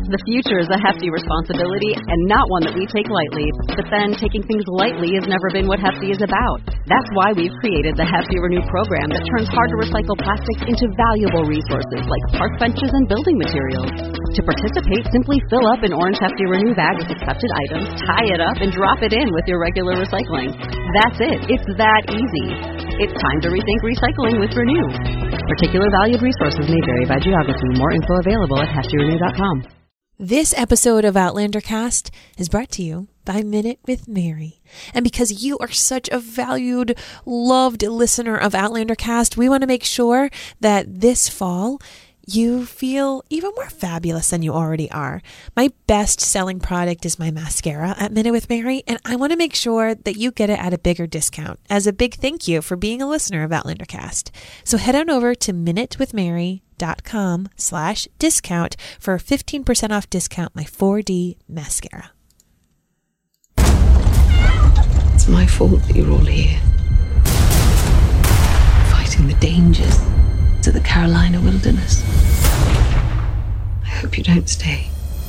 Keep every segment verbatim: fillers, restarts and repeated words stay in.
The future is a hefty responsibility and not one that we take lightly. But then, taking things lightly has never been what Hefty is about. That's why we've created the Hefty Renew program that turns hard-to-recycle plastics into valuable resources like park benches and building materials. To participate, simply fill up an orange Hefty Renew bag with accepted items, tie it up, and drop it in with your regular recycling. That's it. It's that easy. It's time to rethink recycling with Renew. Particular valued resources may vary by geography. More info available at hefty renew dot com. This episode of Outlander Cast is brought to you by Minute with Mary. And because you are such a valued, loved listener of Outlander Cast, we want to make sure that this fall you feel even more fabulous than you already are. My best-selling product is my mascara at Minute with Mary, and I want to make sure that you get it at a bigger discount as a big thank you for being a listener of Outlander Cast. So head on over to minute with mary dot com slash discount for a fifteen percent off discount my four D mascara. It's my fault that you're all here. Fighting the dangers to the Carolina wilderness. I hope you don't stay.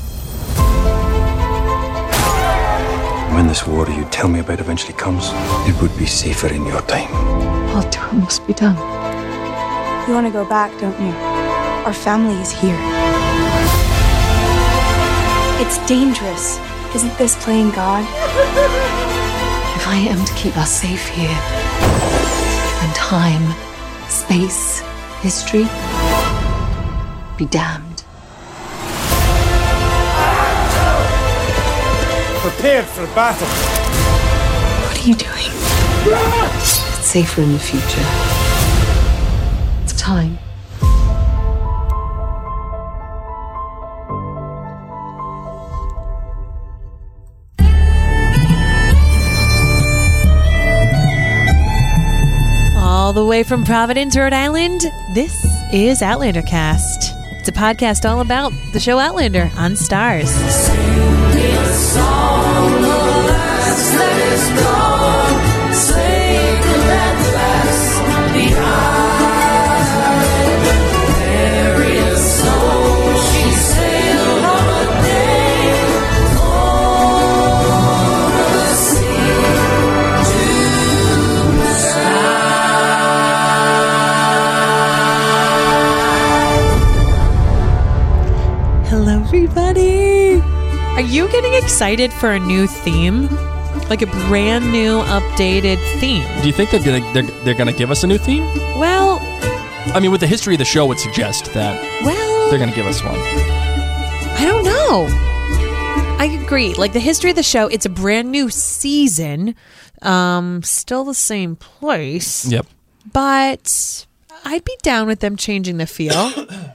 When this war you tell me about eventually comes, it would be safer in your time. Our time must be done. You want to go back, don't you? Our family is here. It's dangerous. Isn't this playing God? If I am to keep us safe here, then time, space, history, be damned. Prepared for battle. What are you doing? It's safer in the future. It's time. All the way from Providence, Rhode Island, this is Outlander Cast. It's a podcast all about the show Outlander on Stars. Sing me a song, the last that is gone, sacred and fast, the island, bury a soul, she sailed on a day, over the sea to the sky. Hello, everybody. Are you getting excited for a new theme? Like a brand new, updated theme? Do you think they're gonna they're, they're gonna give us a new theme? Well, I mean, with the history of the show would suggest that well, they're gonna give us one. I don't know. I agree. Like the history of the show, it's a brand new season. Um, still the same place. Yep. But I'd be down with them changing the feel.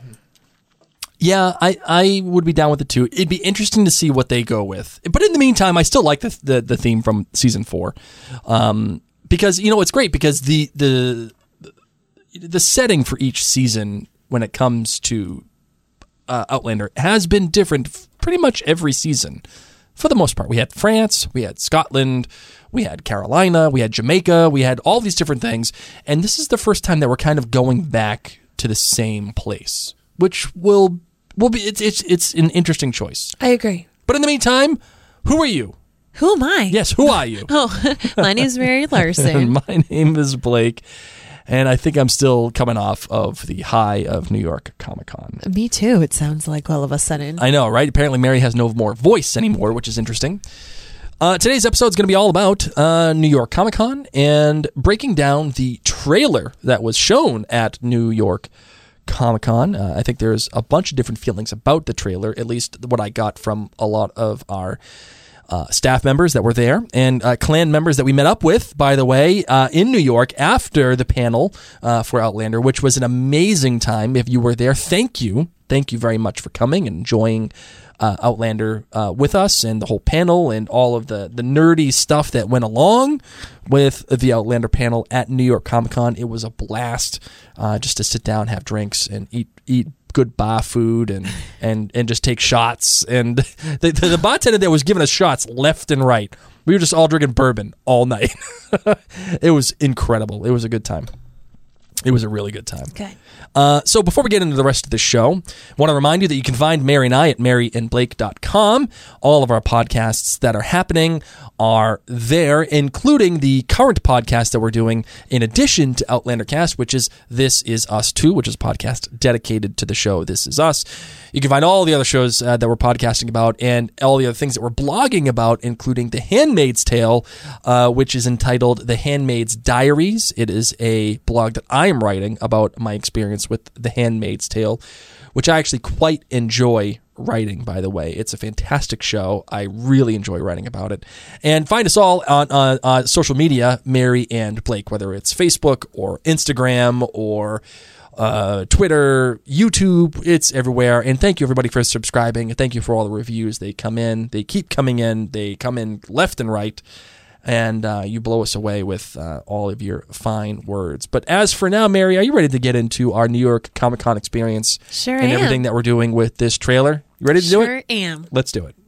Yeah, I, I would be down with it too. It'd be interesting to see what they go with. But in the meantime, I still like the the, the theme from season four, um, because you know it's great because the the the setting for each season when it comes to uh, Outlander has been different pretty much every season. For the most part, we had France, we had Scotland, we had Carolina, we had Jamaica, we had all these different things, and this is the first time that we're kind of going back to the same place, which will. Well, it's it's it's an interesting choice. I agree. But in the meantime, who are you? Who am I? Yes, who are you? Oh, my name is Mary Larson. My name is Blake, and I think I'm still coming off of the high of New York Comic Con. Me too, it sounds like all of a sudden. I know, right? Apparently Mary has no more voice anymore, which is interesting. Uh, today's episode is going to be all about uh, New York Comic Con and breaking down the trailer that was shown at New York Comic-Con. Uh, I think there's a bunch of different feelings about the trailer, at least what I got from a lot of our uh, staff members that were there and uh, clan members that we met up with, by the way, uh, in New York after the panel uh, for Outlander, which was an amazing time. If you were there, thank you. Thank you very much for coming and enjoying uh, Outlander uh, with us and the whole panel and all of the, the nerdy stuff that went along with the Outlander panel at New York Comic Con. It was a blast uh, just to sit down, have drinks, and eat eat good bar food and, and, and just take shots. And the, the, the bartender there was giving us shots left and right. We were just all drinking bourbon all night. It was incredible. It was a good time. It was a really good time. Good. Uh, so before we get into the rest of the show, I want to remind you that you can find Mary and I at mary and blake dot com. All of our podcasts that are happening are there, including the current podcast that we're doing in addition to Outlander Cast, which is This Is Us Too, which is a podcast dedicated to the show This Is Us. You can find all the other shows uh, that we're podcasting about and all the other things that we're blogging about, including The Handmaid's Tale, uh, which is entitled The Handmaid's Diaries. It is a blog that I am writing about my experience with The Handmaid's Tale, which I actually quite enjoy writing, by the way. It's a fantastic show. I really enjoy writing about it. And find us all on uh, uh, social media, Mary and Blake, whether it's Facebook or Instagram or uh, Twitter, YouTube. It's everywhere. And thank you, everybody, for subscribing. Thank you for all the reviews. They come in. They keep coming in. They come in left and right. And uh, you blow us away with uh, all of your fine words. But as for now, Mary, are you ready to get into our New York Comic Con experience? Sure and am. everything that we're doing with this trailer? You ready to do it? Sure am. Let's do it.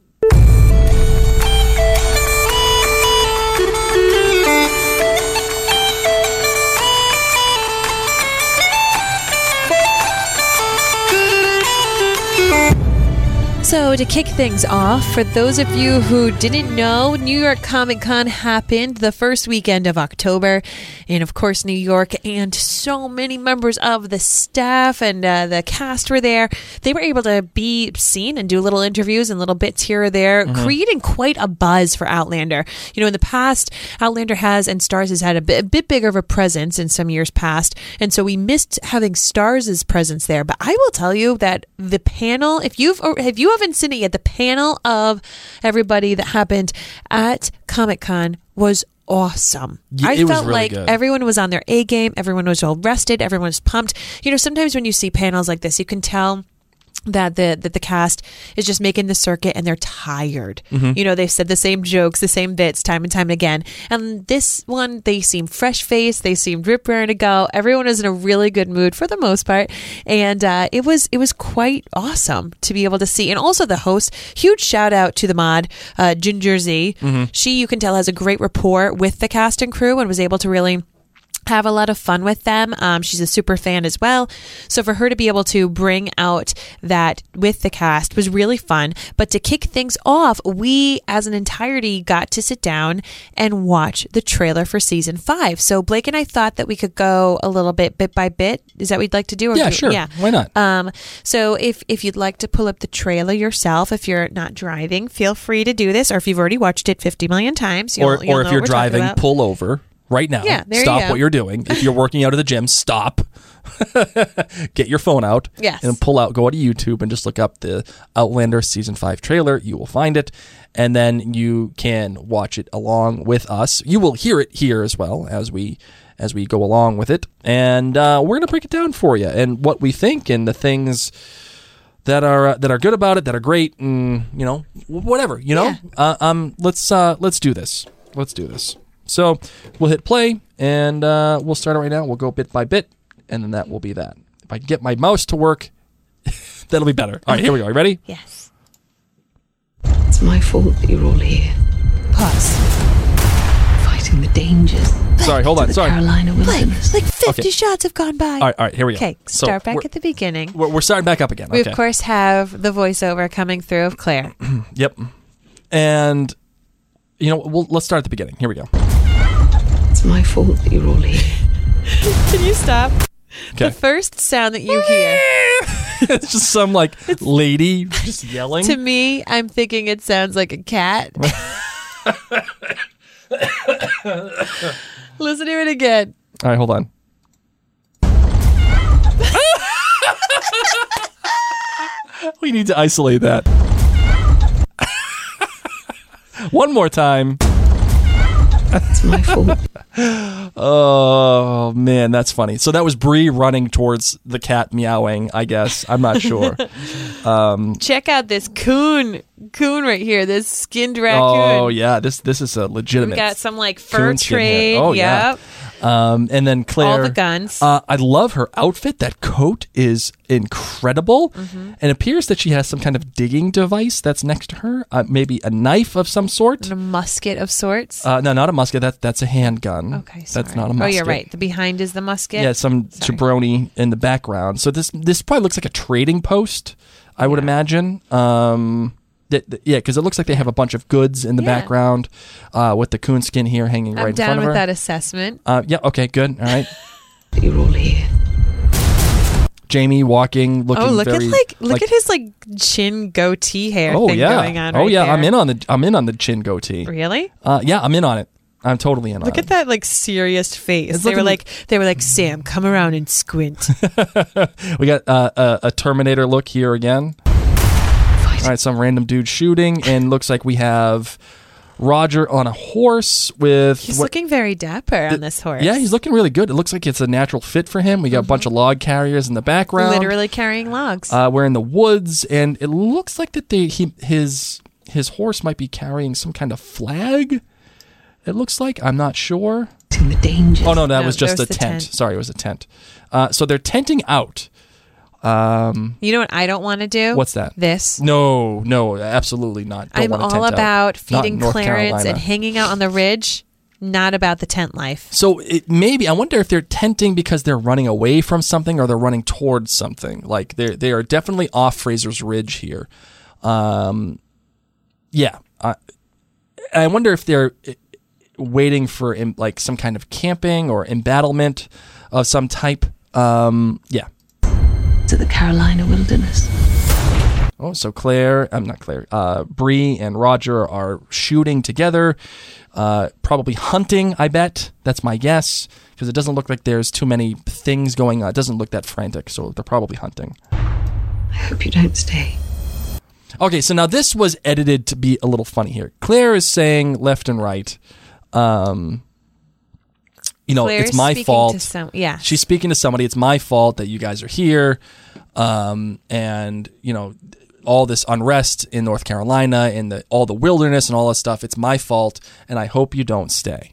So to kick things off, for those of you who didn't know, New York Comic Con happened the first weekend of October. And of course, New York and so many members of the staff and uh, the cast were there. They were able to be seen and do little interviews and little bits here or there, mm-hmm. creating quite a buzz for Outlander. You know, in the past, Outlander has and Starz has had a bit, a bit bigger of a presence in some years past. And so we missed having Starz' presence there. But I will tell you that the panel, if you've, or if you haven't seen it yet, the panel of everybody that happened at Comic-Con was awesome. Yeah, I it was felt really like good. Everyone was on their A game. Everyone was well rested. Everyone was pumped. You know, sometimes when you see panels like this, you can tell that the that the cast is just making the circuit and they're tired. Mm-hmm. You know, they've said the same jokes, the same bits time and time again. And this one, they seem fresh-faced. They seemed rip raring to go. Everyone was in a really good mood for the most part. And uh, it was it was quite awesome to be able to see. And also the host, huge shout out to the mod, uh, Ginger Z. Mm-hmm. She, you can tell, has a great rapport with the cast and crew and was able to really have a lot of fun with them. Um, she's a super fan as well. So for her to be able to bring out that with the cast was really fun. But to kick things off, we as an entirety got to sit down and watch the trailer for season five. So Blake and I thought that we could go a little bit bit by bit. Is that what you'd like to do? Or Yeah, do, sure. Yeah. Why not? Um, so if, if you'd like to pull up the trailer yourself, if you're not driving, feel free to do this. Or if you've already watched it fifty million times, you'll, or you'll or know if you're what we're talking driving, about. pull over right now. Yeah, there you stop go. what you're doing. If you're working out at the gym, stop. Get your phone out. Yes. And pull out, go to YouTube and just look up the Outlander season five trailer. You will find it. And then you can watch it along with us. You will hear it here as well as we as we go along with it. And uh, we're going to break it down for you and what we think and the things that are uh, that are good about it, that are great, and you know, whatever, you know. Yeah. Uh, um, let's uh, let's do this. Let's do this. So we'll hit play, and uh, we'll start it right now. We'll go bit by bit, and then that will be that. If I can get my mouse to work, that'll be better. All right, here we go. Are you ready? Yes. It's my fault that you're all here, Pause. fighting the dangers. Sorry, hold on. The Sorry. Carolina Like, wilderness. like fifty Okay. shots have gone by. All right, all right. Here we go. Okay, So start back we're- at the beginning. We're, we're starting back up again. We, Okay. of course, have the voiceover coming through of Claire. Yep. And you know, we'll, let's start at the beginning. Here we go. It's my fault that you're all here. Can you stop? Okay. The first sound that you hear, It's just some like lady just yelling. to me, I'm thinking it sounds like a cat. Listen to it again. All right, hold on. We need to isolate that. One more time. It's my fault. Oh man, that's funny. So that was Bree running towards the cat meowing, I guess. I'm not sure. Check out this coon, coon right here. This skinned raccoon. Oh yeah, this this is a We legitimate. got some like fur coon skin hair. trade. Oh yep. yeah. Um, and then Claire. All the guns. Uh, I love her outfit. That coat is incredible. Mm-hmm. And it appears that she has some kind of digging device that's next to her. Uh, maybe a knife of some sort. And a musket of sorts. Uh, no, not a musket. That, that's a handgun. Okay, sorry. That's not a musket. Oh, you're right. The behind is the musket. Yeah, some Sorry. jabroni in the background. So this this probably looks like a trading post, I would Yeah. imagine. Um, that, that- yeah, because it looks like they have a bunch of goods in the Yeah. background uh, with the coonskin here hanging I'm right in down front of with her. that assessment. Uh, yeah, okay, good. All right. You're all here. Jamie walking, looking Oh, look very, at like look at his like chin goatee hair oh, thing yeah. going on. Oh right yeah, there. I'm in on the I'm in on the chin goatee. Really? Uh, yeah, I'm in on it. I'm totally in on Look it. at that like serious face. It's They were looking- like they were like Sam, come around and squint. We got uh, a, a Terminator look here again. All right, some random dude shooting, and looks like we have Roger on a horse with. He's what- looking very dapper on this horse. Yeah, he's looking really good. It looks like it's a natural fit for him. We got a bunch of log carriers in the background. literally carrying logs. Uh, we're in the woods, and it looks like that they he his his horse might be carrying some kind of flag. It looks like. I'm not sure. In the danger. Oh no, that No, was just a there's tent. the tent. Sorry, it was a tent. Uh, so they're tenting out. Um, you know what I don't want to do? what's that? This. No, no, absolutely not. Don't I'm wanna all tent out. about Not in feeding North Clarence Carolina. and hanging out on the ridge. Not about the tent life. So it, maybe I wonder if they're tenting because they're running away from something or they're running towards something. Like they they are definitely off Fraser's Ridge here. Um, yeah, I, I wonder if they're waiting for em- like some kind of camping or embattlement of some type. Um, yeah. To the Carolina wilderness. Oh, so Claire, I'm not Claire, uh, Bree and Roger are shooting together, uh, probably hunting, I bet. That's my guess, because it doesn't look like there's too many things going on. It doesn't look that frantic, so they're probably hunting. I hope you don't stay. Okay, so now this was edited to be a little funny here. Claire is saying left and right, um, you know, Claire it's is my speaking fault. to some- yeah. She's speaking to somebody. It's my fault that you guys are here. Um, and, you know, all this unrest in North Carolina and the, all the wilderness and all that stuff. It's my fault. And I hope you don't stay.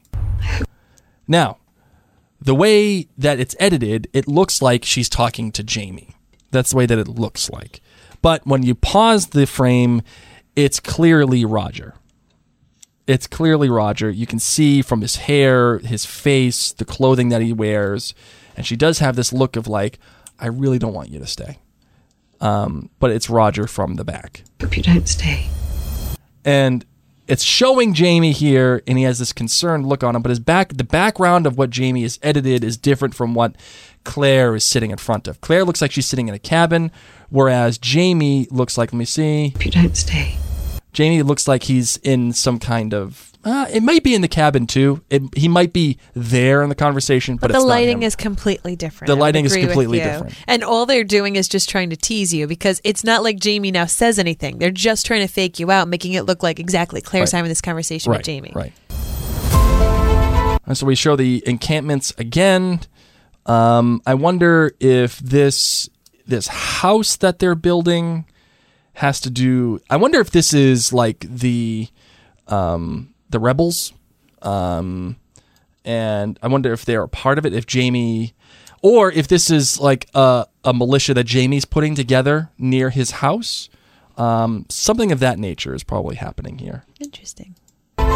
Now, the way that it's edited, it looks like she's talking to Jamie. That's the way that it looks like. But when you pause the frame, it's clearly Roger. It's clearly Roger. You can see from his hair, his face, the clothing that he wears. And she does have this look of like, I really don't want you to stay. Um, but it's Roger from the back. Hope you don't stay. And it's showing Jamie here, and he has this concerned look on him. But his back, the background of what Jamie is edited is different from what Claire is sitting in front of. Claire looks like she's sitting in a cabin, whereas Jamie looks like, let me see. Hope you don't stay. Jamie looks like he's in some kind of. Uh, it might be in the cabin too. It, he might be there in the conversation, but, But the it's not lighting him. is completely different. The I would lighting is agree with completely you. different. And all they're doing is just trying to tease you because it's not like Jamie now says anything. They're just trying to fake you out, making it look like exactly Claire's Right. having this conversation right, with Jamie. Right. And so we show the encampments again. Um, I wonder if this this house that they're building has to do. I wonder if this is like the um, the rebels, um, and I wonder if they're a part of it. If Jamie, or if this is like a, a militia that Jamie's putting together near his house. Um, something of that nature is probably happening here. Interesting. Uh-oh.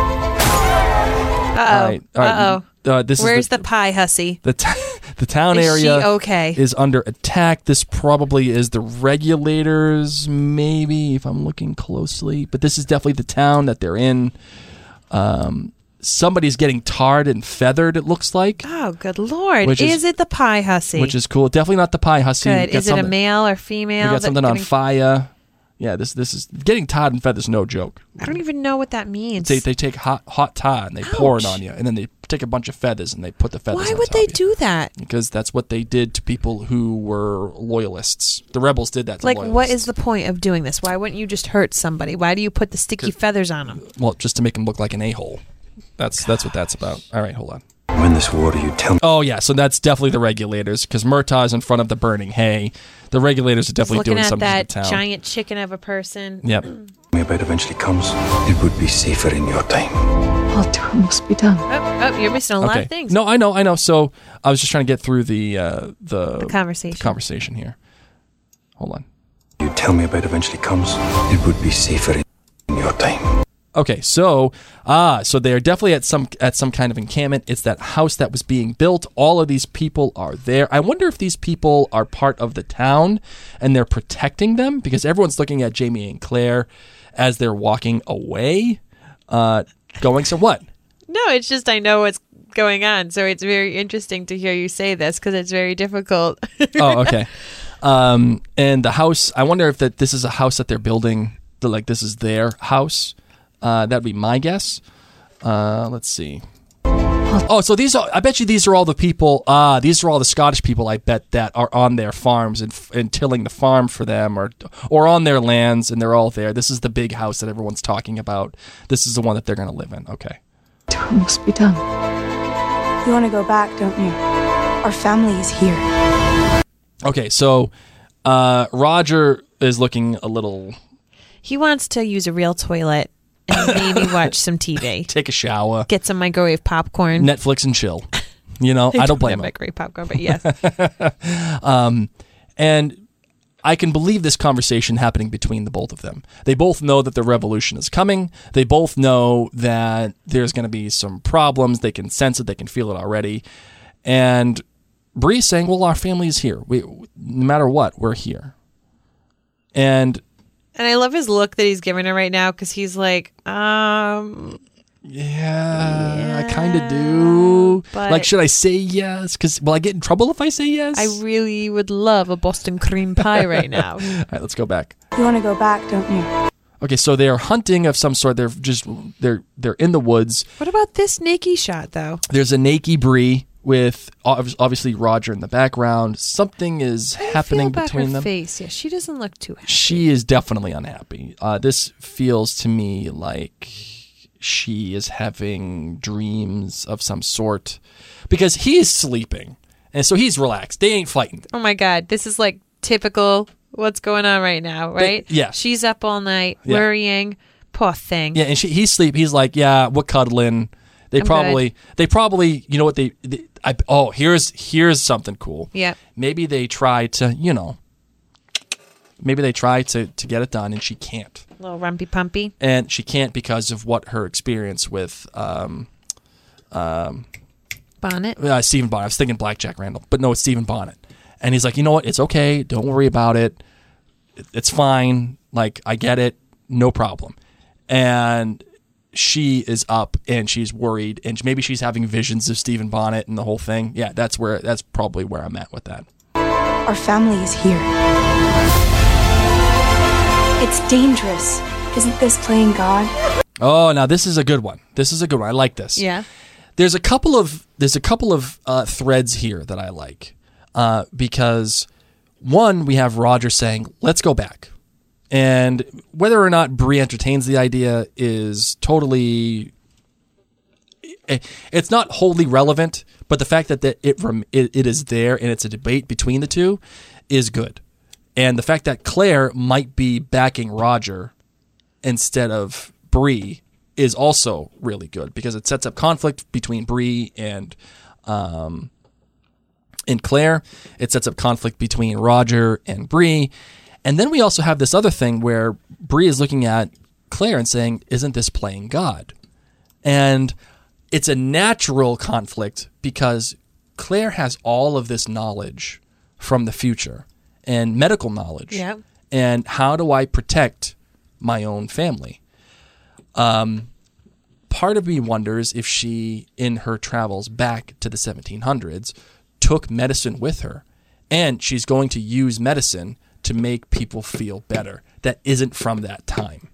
All right, all right. Uh-oh. Uh, this Where's is the, the pie hussy? the, t- the town Is area she okay? is under attack. This probably is the regulators, maybe, if I'm looking closely. But this is definitely the town that they're in. Um, somebody's getting tarred and feathered, it looks like, Oh, good Lord. Which Is, is- it the pie hussy? which is cool. Definitely not the pie hussy. good. We got Is it a something- male or We female? got that something on getting- fire. Yeah, this this is getting tarred and feathered is no joke. I don't even know what that means. They they take hot hot tar and they pour it Ouch. on you, and then they take a bunch of feathers and they put the feathers. Why on would top they of you. do that? Because that's what they did to people who were loyalists. The rebels did that to Like, loyalists. what is the point of doing this? Why wouldn't you just hurt somebody? Why do you put the sticky feathers on them? Well, just to make him look like an a-hole. That's that's what that's about. All right, hold on. Win this war, you tell me. Oh, yeah, so that's definitely the regulators, because Murtaugh's in front of the burning hay. The regulators are definitely Looking doing at something that to the town. giant chicken of a person. Yep. Me about eventually comes. It would be safer in your time. All do must be done. Oh, oh, you're missing a lot Okay. of things. No, I know, I know. So I was just trying to get through the uh, the, The conversation. the conversation here. Hold on. You tell me about eventually comes. It would be safer in your time. Okay, so ah, so they are definitely at some at some kind of encampment. It's that house that was being built. All of these people are there. I wonder if these people are part of the town and they're protecting them, because everyone's looking at Jamie and Claire as they're walking away. Uh, going so what? No, it's just I know what's going on, so it's very interesting to hear you say this because it's very difficult. Oh, okay. Um, and the house. I wonder if that this is a house that they're building. The, like this is their house. Uh, that'd be my guess. Uh, let's see. Oh, so these are, I bet you these are all the people, ah, these are all the Scottish people, I bet, that are on their farms and, and tilling the farm for them, or or on their lands, and they're all there. This is the big house that everyone's talking about. This is the one that they're going to live in. Okay. It must be done. You want to go back, don't you? Our family is here. Okay, so uh, Roger is looking a little... He wants to use a real toilet and maybe watch some T V. Take a shower. Get some microwave popcorn. Netflix and chill. You know, I don't blame have him. microwave popcorn, but yes. um, and I can believe this conversation happening between the both of them. They both know that the revolution is coming. They both know that there's going to be some problems. They can sense it. They can feel it already. And Bree's saying, well, our family is here. We, no matter what, we're here. And... And I love his look that he's giving her right now because he's like, um... Yeah, Yeah, I kind of do. but- Like, should I say yes? Because will I get in trouble if I say yes? I really would love a Boston cream pie right now. All right, let's go back. You want to go back, don't you? Okay, so they are hunting of some sort. They're just they're they're in the woods. What about this naked shot, though? There's a naked Bree with ob- obviously Roger in the background. Something is How do you happening feel about between her them. face? Yeah, she doesn't look too happy. She is definitely unhappy. Uh, this feels to me like she is having dreams of some sort because he's sleeping, and so he's relaxed. They ain't fighting. Oh my God, this is like typical what's going on right now, right? They- yeah. She's up all night Yeah. worrying. Poor thing. Yeah, and she, he's sleep. He's like, yeah, we're cuddling. They I'm probably, they probably, you know what they, they I, oh, here's here's something cool. Yeah. Maybe they try to, you know, maybe they try to to get it done, and she can't, Little rumpy pumpy. and she can't because of what her experience with um, um, Bonnet. uh, Stephen Bonnet. I was thinking Black Jack Randall, but no, it's Stephen Bonnet. And he's like, you know what? It's okay. Don't worry about it. It- It's fine. Like, I get it. No problem. And she is up and she's worried, and maybe she's having visions of Stephen Bonnet and the whole thing. Yeah, that's where that's probably where I'm at with that. Our family is here. It's dangerous. Isn't this playing God? Oh, now this is a good one. This is a good one. I like this. Yeah. There's a couple of there's a couple of uh, threads here that I like uh, because one, we have Roger saying, "Let's go back," and whether or not Bree entertains the idea is totally it's not wholly relevant, but the fact that that it rem- it, it is there and it's a debate between the two is good, and the fact that Claire might be backing Roger instead of Bree is also really good because it sets up conflict between Bree and um, and Claire. It sets up conflict between Roger and Bree. And then we also have this other thing where Bree is looking at Claire and saying, isn't this playing God? And it's a natural conflict because Claire has all of this knowledge from the future and medical knowledge. Yeah. And how do I protect my own family? Um, part of me wonders if she, in her travels back to the seventeen hundreds, took medicine with her, and she's going to use medicine to make people feel better that isn't from that time.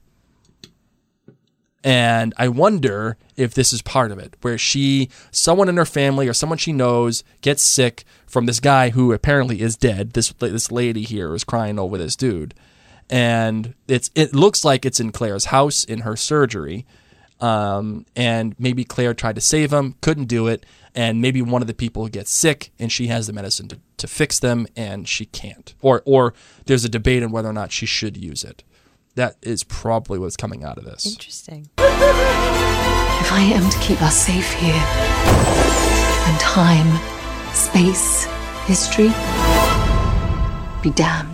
And I wonder if this is part of it, where she, someone in her family or someone she knows gets sick from this guy who apparently is dead. This this lady here is crying over this dude. And it's it looks like it's in Claire's house, in her surgery. Um, and maybe Claire tried to save him, couldn't do it, and maybe one of the people gets sick, and she has the medicine to, to fix them, and she can't. Or or there's a debate on whether or not she should use it. That is probably what's coming out of this. Interesting. If I am to keep us safe here, then time, space, history, be damned.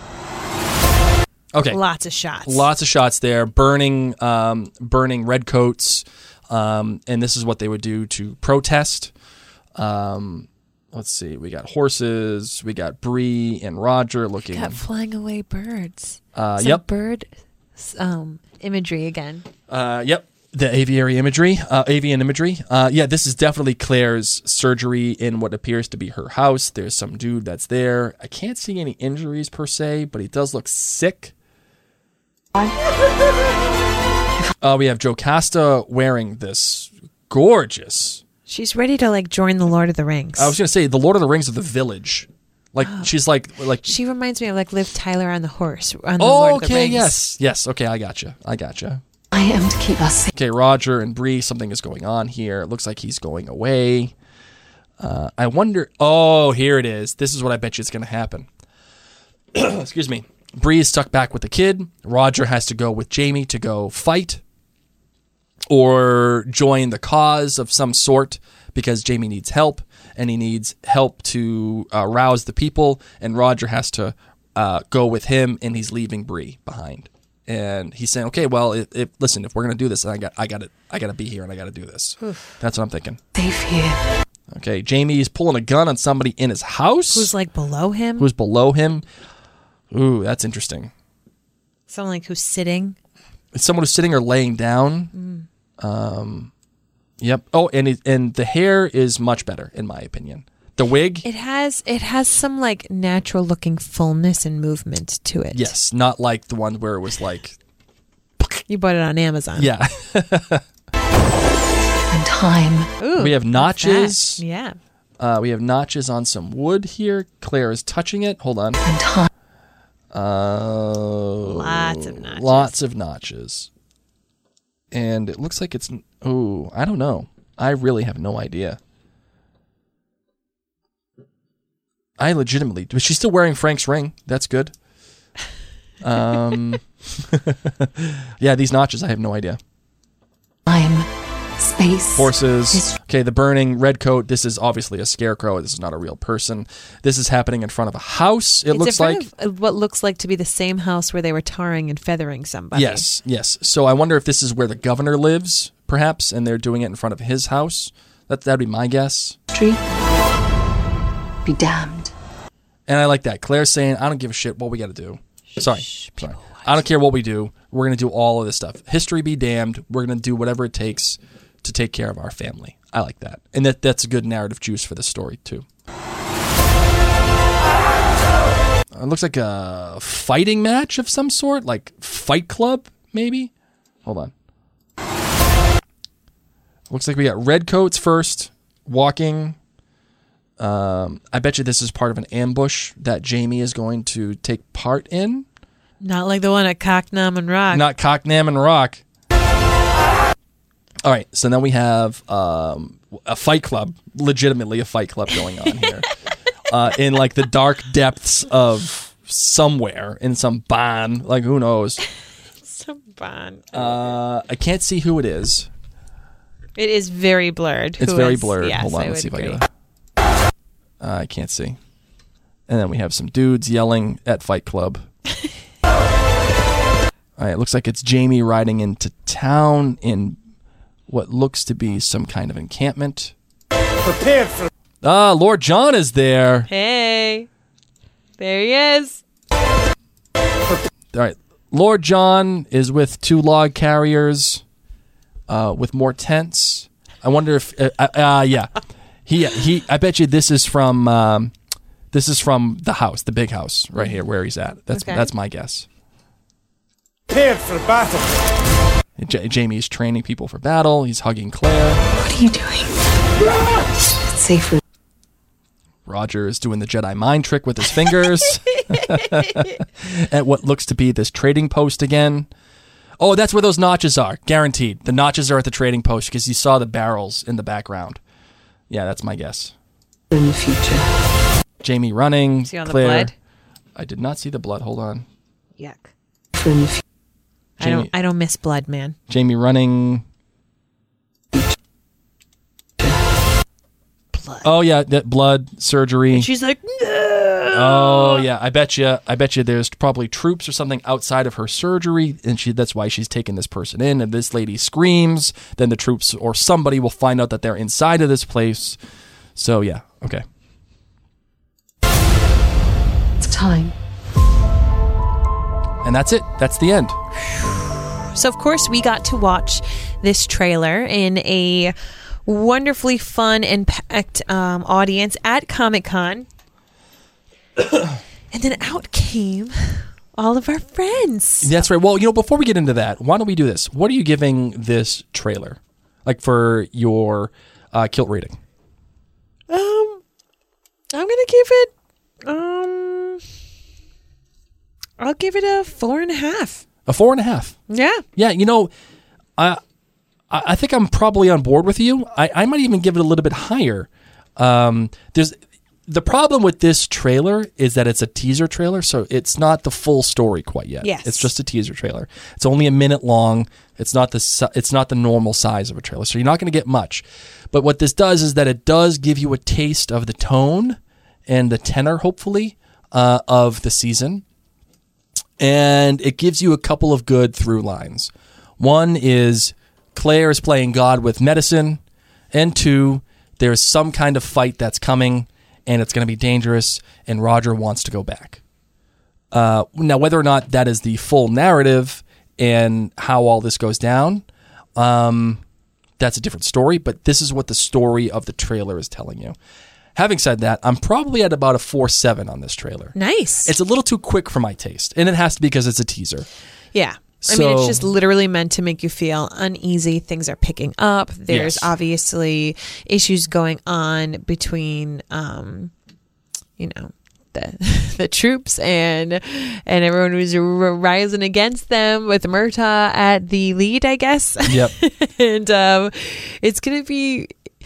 Okay. Lots of shots. Lots of shots there. Burning, um, burning redcoats, um, and this is what they would do to protest. Um, let's see. We got horses. We got Bree and Roger looking. Got flying away birds. Uh, Some yep. bird um, imagery again. Uh, yep. The aviary imagery, uh, avian imagery. Uh, yeah, this is definitely Claire's surgery in what appears to be her house. There's some dude that's there. I can't see any injuries per se, but he does look sick. Uh, we have Jocasta wearing this gorgeous. She's ready to like join the Lord of the Rings. I was gonna say the Lord of the Rings of the Village. Like she's like like. She reminds me of like Liv Tyler on the horse. On the Oh, Lord of the okay, Rings. yes, yes. Okay, I gotcha. I gotcha. I am to keep us safe. Okay, Roger and Bree, something is going on here. It looks like he's going away. Uh, I wonder. Oh, here it is. This is what I bet you is going to happen. Excuse me. Bree is stuck back with the kid. Roger has to go with Jamie to go fight or join the cause of some sort because Jamie needs help and he needs help to uh, rouse the people. And Roger has to uh, go with him, and he's leaving Bree behind. And he's saying, "Okay, well, if, if listen, if we're gonna do this, I got, I got to, I got to be here, and I got to do this." That's what I'm thinking. Safe here. Okay, Jamie's pulling a gun on somebody in his house. Who's like below him? Who's below him? Ooh, that's interesting. Someone like who's sitting. It's someone who's sitting or laying down. Mm. Um, yep. Oh, and it, and the hair is much better, in my opinion. The wig. It has it has some like natural looking fullness and movement to it. Yes, not like the one where it was like. You bought it on Amazon. Yeah. And time. Ooh, we have notches. that? Yeah. Uh, we have notches on some wood here. Claire is touching it. Hold on. And time. Uh, lots of notches. Lots of notches. And it looks like it's. Oh, I don't know. I really have no idea. I legitimately. But she's still wearing Frank's ring. That's good. Um. Yeah, these notches. I have no idea. Time. Space. Horses. Okay, the burning red coat. This is obviously a scarecrow. This is not a real person. This is happening in front of a house. It it's looks in like front of what looks like to be the same house where they were tarring and feathering somebody. yes, yes. So I wonder if this is where the governor lives, perhaps, and they're doing it in front of his house. That that'd be my guess. History. Be damned. And I like that. Claire's saying, "I don't give a shit what we got to do." Sorry, sorry. I don't care what we do. We're gonna do all of this stuff. History be damned. We're gonna do whatever it takes to take care of our family. I like that. And that that's a good narrative juice for the story, too. It looks like a fighting match of some sort, like Fight Club, maybe? Hold on. Looks like we got redcoats first, walking. Um, I bet you this is part of an ambush that Jamie is going to take part in. Not like the one at Cocknam and Rock. Not Cocknam and Rock. All right, so then we have um, a fight club, legitimately a fight club going on here, uh, in like the dark depths of somewhere in some barn, like who knows? Some barn. Uh, I can't see who it is. It is very blurred. It's Who very is- blurred. Yes, Hold on, I let's see would if I agree. get it. Uh, I can't see. And then we have some dudes yelling at Fight Club. All right, it looks like it's Jamie riding into town in what looks to be some kind of encampment. Prepared for Ah, Lord John is there. Hey, there he is. All right, Lord John is with two log carriers, uh, with more tents. I wonder if, uh, uh, uh yeah, he he. I bet you this is from um, this is from the house, the big house right here where he's at. That's Okay. that's my guess. prepared for battle. J- Jamie's training people for battle. He's hugging Claire. What are you doing? It's safer. Roger is doing the Jedi mind trick with his fingers at what looks to be this trading post again. Oh, that's where those notches are. Guaranteed. The notches are at the trading post because you saw the barrels in the background. Yeah, that's my guess. In the future. Jamie running. See on the Claire. blood? I did not see the blood. Hold on. Yuck. In the future. I don't. I don't miss blood, man. Jamie running. Blood. Oh yeah, that blood surgery. And she's like, no. Oh yeah, I bet you. I bet you. There's probably troops or something outside of her surgery, and she. That's why she's taking this person in. And this lady screams. Then the troops or somebody will find out that they're inside of this place. So yeah, okay. It's time. And that's it. That's the end. So, of course, we got to watch this trailer in a wonderfully fun and packed um, audience at Comic-Con. And then out came all of our friends. That's right. Well, you know, before we get into that, why don't we do this? What are you giving this trailer? Like for your uh, Kilt rating? Um, I'm going to give it, um, I'll give it a four and a half. A four and a half. Yeah. Yeah, you know, I I think I'm probably on board with you. I, I might even give it a little bit higher. Um, there's the problem with this trailer is that it's a teaser trailer, so it's not the full story quite yet. Yes. It's just a teaser trailer. It's only a minute long. It's not the si- it's not the normal size of a trailer, so you're not going to get much. But what this does is that it does give you a taste of the tone and the tenor, hopefully, uh, of the season. And it gives you a couple of good through lines. One is Claire is playing God with medicine. And two, there's some kind of fight that's coming and it's going to be dangerous and Roger wants to go back. Uh, now, whether or not that is the full narrative and how all this goes down, um, that's a different story. But this is what the story of the trailer is telling you. Having said that, I'm probably at about a four seven on this trailer. Nice. It's a little too quick for my taste, and it has to be because it's a teaser. Yeah. I So- mean, it's just literally meant to make you feel uneasy. Things are picking up. There's Yes. obviously issues going on between, um, you know, the the troops and and everyone who's r- rising against them with Murtaugh at the lead, I guess. Yep. and um, it's gonna be.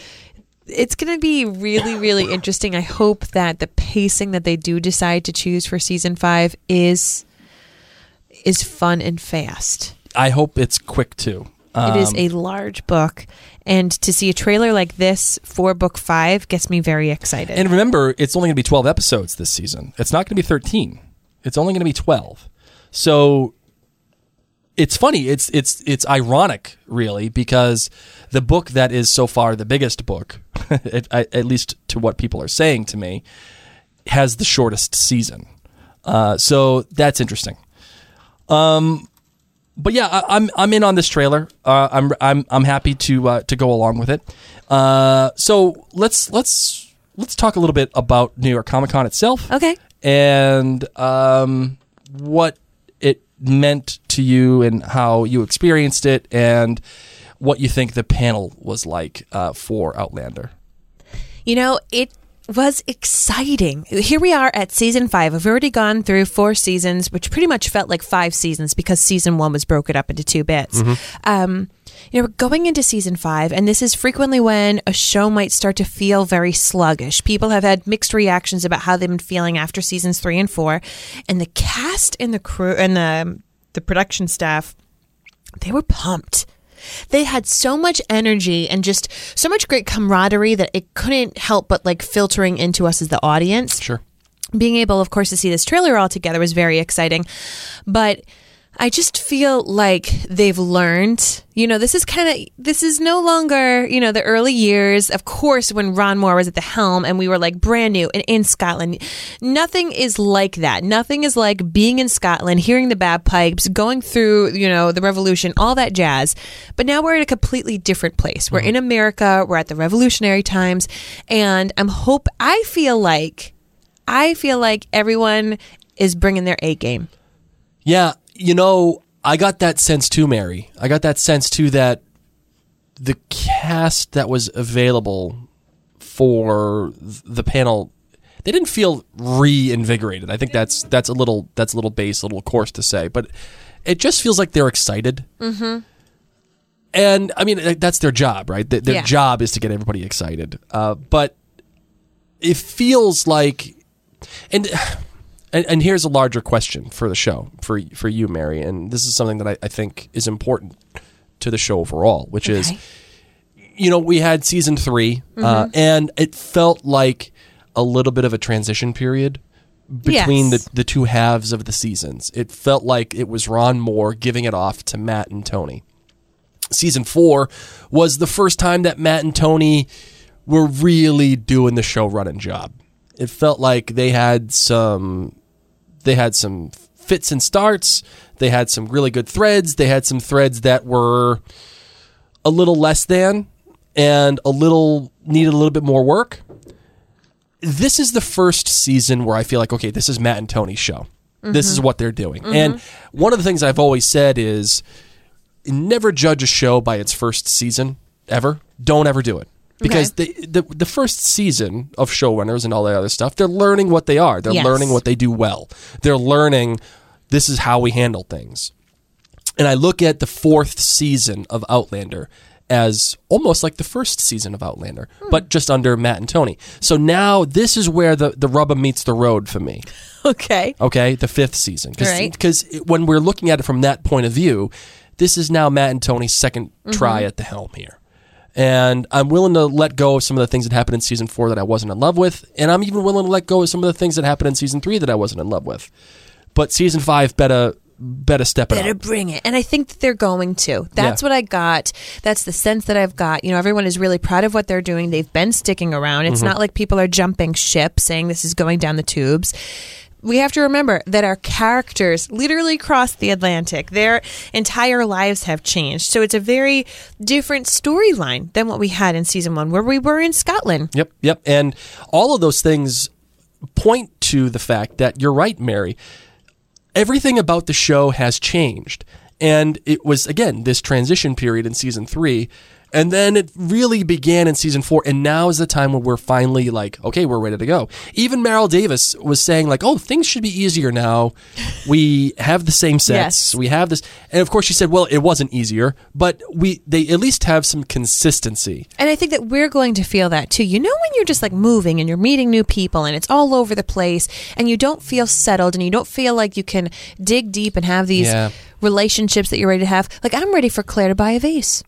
It's going to be really, really interesting. I hope that the pacing that they do decide to choose for season five is is fun and fast. I hope it's quick too. Um, it is a large book, and to see a trailer like this for book five gets me very excited. and remember, it's only going to be twelve episodes this season. It's not going to be thirteen. It's only going to be twelve. So it's funny. It's it's it's ironic, really, because the book that is so far the biggest book, at, at least to what people are saying to me, has the shortest season. Uh, so that's interesting. Um, but yeah, I, I'm I'm in on this trailer. Uh, I'm I'm I'm happy to uh, to go along with it. Uh, so let's let's let's talk a little bit about New York Comic Con itself. Okay. And um, what it meant to you and how you experienced it and what you think the panel was like uh, for Outlander. You know, it was exciting. Here we are at season five. We've already gone through four seasons, which pretty much felt like five seasons because season one was broken up into two bits. Um, you know, we're going into season five, and this is frequently when a show might start to feel very sluggish. People have had mixed reactions about how they've been feeling after seasons three and four, and the cast and the crew and the the production staff, they were pumped. They had so much energy and just so much great camaraderie that it couldn't help but like filtering into us as the audience. Sure. Being able, of course, to see this trailer all together was very exciting. But I just feel like they've learned, you know, this is kind of, this is no longer, you know, the early years, of course, when Ron Moore was at the helm and we were like brand new and in Scotland. Nothing is like that. Nothing is like being in Scotland, hearing the bagpipes, going through, you know, the revolution, all that jazz. But now we're at a completely different place. We're in America. We're at the revolutionary times. And I'm hope, I feel like, I feel like everyone is bringing their A game. Yeah, you know, I got that sense too, Mary. I got that sense too that the cast that was available for the panel, they didn't feel reinvigorated. I think that's that's a little that's a little base, a little coarse to say, but it just feels like they're excited. Mm-hmm. And, I mean, that's their job, right? Their, their Yeah. job is to get everybody excited. Uh, but it feels like... And, and and here's a larger question for the show, for for you, Mary, and this is something that I, I think is important to the show overall, which Okay. is, you know, we had season three, Mm-hmm. uh, and it felt like a little bit of a transition period between Yes. the, the two halves of the seasons. It felt like it was Ron Moore giving it off to Matt and Tony. Season four was the first time that Matt and Tony were really doing the show running job. It felt like they had some they had some fits and starts. They had some really good threads. They had some threads that were a little less than and a little needed a little bit more work. This is the first season where I feel like, okay, this is Matt and Tony's show. Mm-hmm. This is what they're doing. Mm-hmm. And one of the things I've always said is never judge a show by its first season, ever. Don't ever do it. Because Okay. they, the the first season of showrunners and all that other stuff, they're learning what they are. They're Yes. learning what they do well. They're learning this is how we handle things. And I look at the fourth season of Outlander as almost like the first season of Outlander, Hmm. but just under Matt and Tony. So now this is where the, the rubber meets the road for me. Okay. Okay, the fifth season. Right. Because when we're looking at it from that point of view, this is now Matt and Tony's second try at the helm here. And I'm willing to let go of some of the things that happened in season four that I wasn't in love with. And I'm even willing to let go of some of the things that happened in season three that I wasn't in love with. But season five better better step it Better up. bring it. And I think that they're going to. That's Yeah. what I got. That's the sense that I've got. You know, everyone is really proud of what they're doing. They've been sticking around. It's Mm-hmm. not like people are jumping ship saying this is going down the tubes. We have to remember that our characters literally crossed the Atlantic. Their entire lives have changed. So it's a very different storyline than what we had in season one, where we were in Scotland. Yep, yep. And all of those things point to the fact that you're right, Mary. Everything about the show has changed. And it was, again, this transition period in season three. And then it really began in season four. And now is the time when we're finally like, okay, we're ready to go. Even Meryl Davis was saying like, oh, things should be easier now. We have the same sets. Yes. We have this. And of course she said, well, it wasn't easier, but we they at least have some consistency. And I think that we're going to feel that too. You know, when you're just like moving and you're meeting new people and it's all over the place and you don't feel settled and you don't feel like you can dig deep and have these Yeah. relationships that you're ready to have. Like, I'm ready for Claire to buy a vase.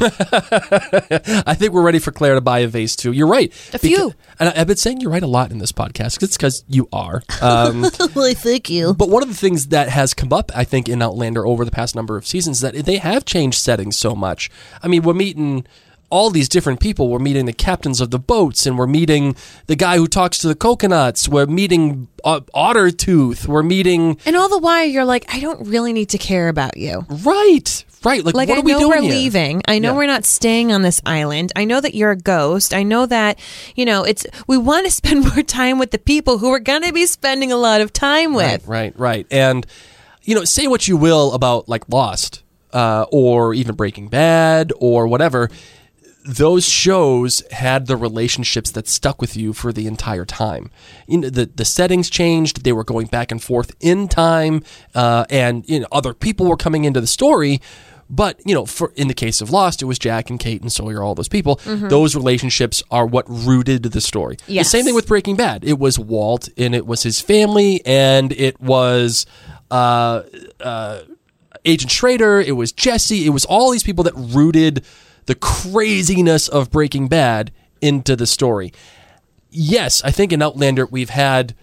I think we're ready for Claire to buy a vase too. You're right. A few. And I, I've been saying you're right a lot in this podcast. It's because you are. Um, Well, thank you. but one of the things that has come up, I think, in Outlander over the past number of seasons is that they have changed settings so much. I mean, we're meeting all these different people. We're meeting the captains of the boats, and we're meeting the guy who talks to the coconuts. We're meeting uh, Ottertooth. We're meeting... And all the while, you're like, I don't really need to care about you. Right. Right. Like, Like, what I are we know doing we're here? leaving. I know Yeah. we're not staying on this island. I know that you're a ghost. I know that, you know, it's we want to spend more time with the people who we're going to be spending a lot of time with. Right, right, right. And, you know, say what you will about, like, Lost uh, or even Breaking Bad or whatever. Those shows had the relationships that stuck with you for the entire time. You know, the the settings changed; they were going back and forth in time, uh, and you know other people were coming into the story. But you know, for in the case of Lost, it was Jack and Kate and Sawyer, all those people. Those relationships are what rooted the story. Yes. The same thing with Breaking Bad. It was Walt, and it was his family, and it was. Uh, uh, Agent Schrader, it was Jesse, it was all these people that rooted the craziness of Breaking Bad into the story. Yes, I think in Outlander we've had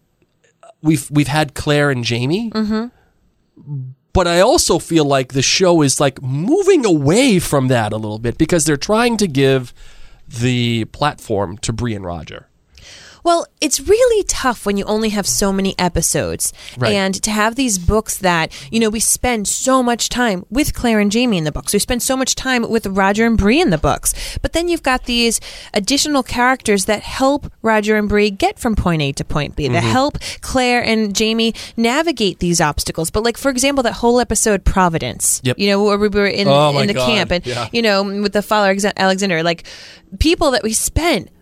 we've we've had Claire and Jamie, mm-hmm. but I also feel like the show is like moving away from that a little bit because they're trying to give the platform to Bree and Roger. Well, it's really tough when you only have so many episodes. Right. And to have these books that, you know, we spend so much time with Claire and Jamie in the books. We spend so much time with Roger and Bree in the books. But then you've got these additional characters that help Roger and Bree get from point A to point B, that Mm-hmm. help Claire and Jamie navigate these obstacles. But like, for example, that whole episode, Providence, Yep. you know, where we were in, Oh, my in the God. camp and, Yeah. you know, with the Father Alexander, like people that we spent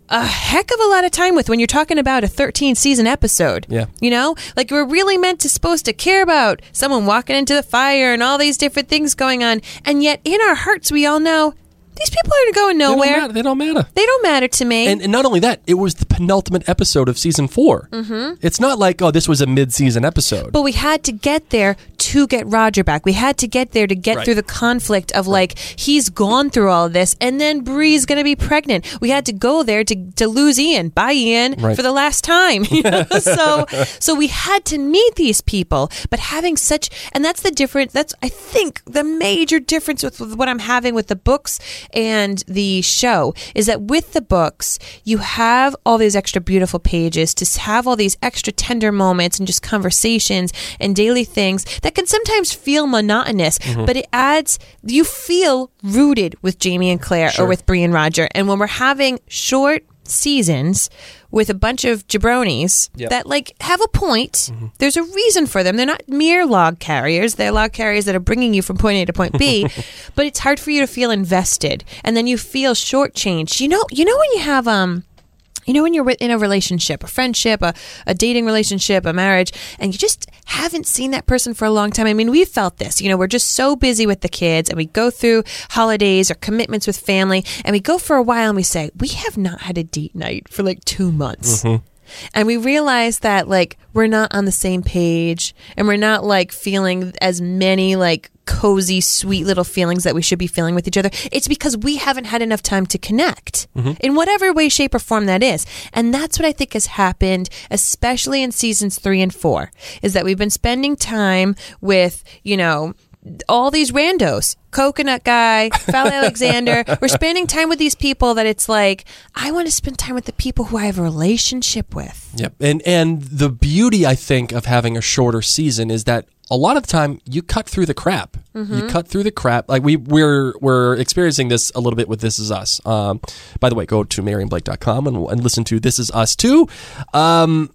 a heck of a lot of time with when you're talking about a thirteen season episode. Yeah. You know, like we're really meant to supposed to care about someone walking into the fire and all these different things going on. And yet in our hearts, we all know these people are going nowhere. They don't matter. They don't matter. They don't matter to me. And, and not only that, it was the penultimate episode of season four. Mm-hmm. It's not like, oh, this was a mid-season episode. But we had to get there to get Roger back. We had to get there to get Right. through the conflict of like, he's gone through all of this and then Bree's going to be pregnant. We had to go there to, to lose Ian. Bye, Ian, Right. for the last time. You know? so, so we had to meet these people, but having such, and that's the difference. That's, I think, the major difference with, with what I'm having with the books and the show is that with the books, you have all these extra beautiful pages to have all these extra tender moments and just conversations and daily things that can sometimes feel monotonous, Mm-hmm. but it adds, you feel rooted with Jamie and Claire Sure. or with Bree and Roger. And when we're having short seasons with a bunch of jabronis Yep. that like have a point, Mm-hmm. there's a reason for them. They're not mere log carriers. They're log carriers that are bringing you from point A to point B, but it's hard for you to feel invested. And then you feel shortchanged. You know, you know when you have, um, you know, when you're in a relationship, a friendship, a, a dating relationship, a marriage, and you just haven't seen that person for a long time. I mean, we've felt this. You know, we're just so busy with the kids and we go through holidays or commitments with family and we go for a while and we say, we have not had a date night for like two months. Mm-hmm. And we realize that like we're not on the same page and we're not like feeling as many like cozy, sweet little feelings that we should be feeling with each other. It's because we haven't had enough time to connect in whatever way, shape, or form that is. And that's what I think has happened, especially in seasons three and four, is that we've been spending time with, you know, all these randos, Coconut Guy, Val Alexander. We're spending time with these people that it's like, I want to spend time with the people who I have a relationship with. Yep. And and the beauty, I think, of having a shorter season is that a lot of the time you cut through the crap. Mm-hmm. You cut through the crap. Like we we're we're experiencing this a little bit with This Is Us. Um, by the way, go to marion blake dot com and, and listen to This Is Us too. Um,